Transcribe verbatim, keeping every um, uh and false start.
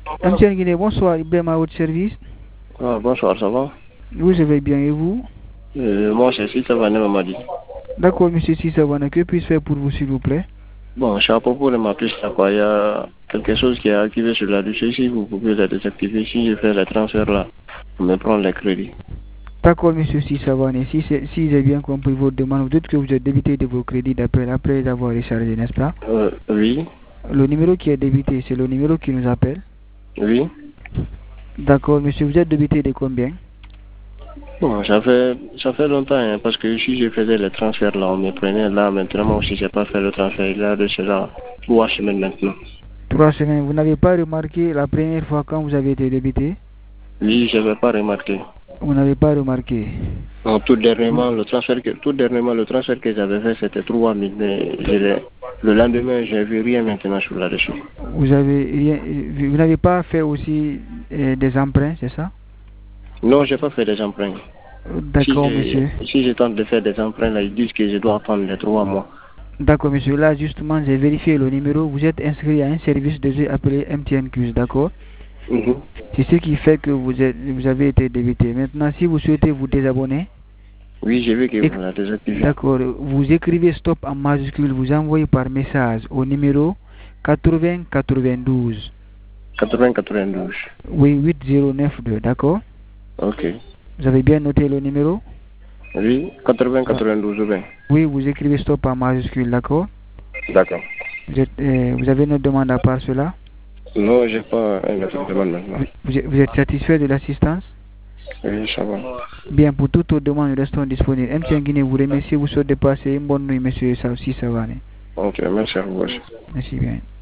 M T N Guinée, bonsoir, Ibrahim à votre service. Ah, bonsoir, ça va? Oui, je vais bien, et vous? euh, Moi, c'est Sissa Vané Mamadi. D'accord, monsieur Sissa Vané, que puis-je faire pour vous, s'il vous plaît? Bon, c'est à propos de ma piste, là, quoi. Il y a quelque chose qui est activé sur la dossier. Si vous pouvez la désactiver, si je fais le transfert là, vous me prendre les crédits. D'accord, monsieur Sissa Vané, si, si j'ai bien compris votre demande, vous dites que vous êtes débité de vos crédits d'appel après les avoir rechargés, n'est-ce pas? Euh, oui. Le numéro qui est débité, c'est le numéro qui nous appelle? Oui. D'accord, monsieur, vous êtes débité de combien? Bon, ça fait, ça fait longtemps, hein, parce que si je faisais le transfert là, on me prenait là, maintenant, moi aussi, j'ai pas fait le transfert là, de cela, trois semaines maintenant. Trois semaines, vous n'avez pas remarqué la première fois quand vous avez été débité? Oui, je n'avais pas remarqué. Vous n'avez pas remarqué? Non, tout dernièrement, le transfert que, tout dernièrement, le transfert que j'avais fait, c'était trois mille, mais je le lendemain, je n'ai vu rien maintenant sur la dessus. Vous avez rien, vous n'avez pas fait aussi euh, des emprunts, c'est ça? Non, je n'ai pas fait des emprunts. D'accord, si monsieur. Si je tente de faire des emprunts, là, ils disent que je dois attendre les trois mois. D'accord, monsieur. Là, justement, j'ai vérifié le numéro. Vous êtes inscrit à un service de jeu appelé M T N Q, d'accord? Mm-hmm. C'est ce qui fait que vous, êtes, vous avez été débité. Maintenant, si vous souhaitez vous désabonner... Oui, j'ai vu que vous l'avez désactivé. D'accord. Vous écrivez stop en majuscule, vous envoyez par message au numéro quatre-vingts quatre-vingt-douze. quatre-vingts quatre-vingt-douze. Oui, huit zéro neuf deux, d'accord? Ok. Vous avez bien noté le numéro? Oui, quatre-vingts quatre-vingt-douze, bien. Oui, vous écrivez stop en majuscule, d'accord? D'accord. Vous, êtes, euh, vous avez une demande à part cela? Non, j'ai pas une autre demande maintenant. Vous, vous êtes satisfait de l'assistance? Oui, ça va. Bien, pour toutes vos demandes, nous restons disponibles. M T N Guinée vous remercie, vous souhaite de passer une bonne nuit, monsieur Sissawane. Ok, merci à vous aussi. Merci bien.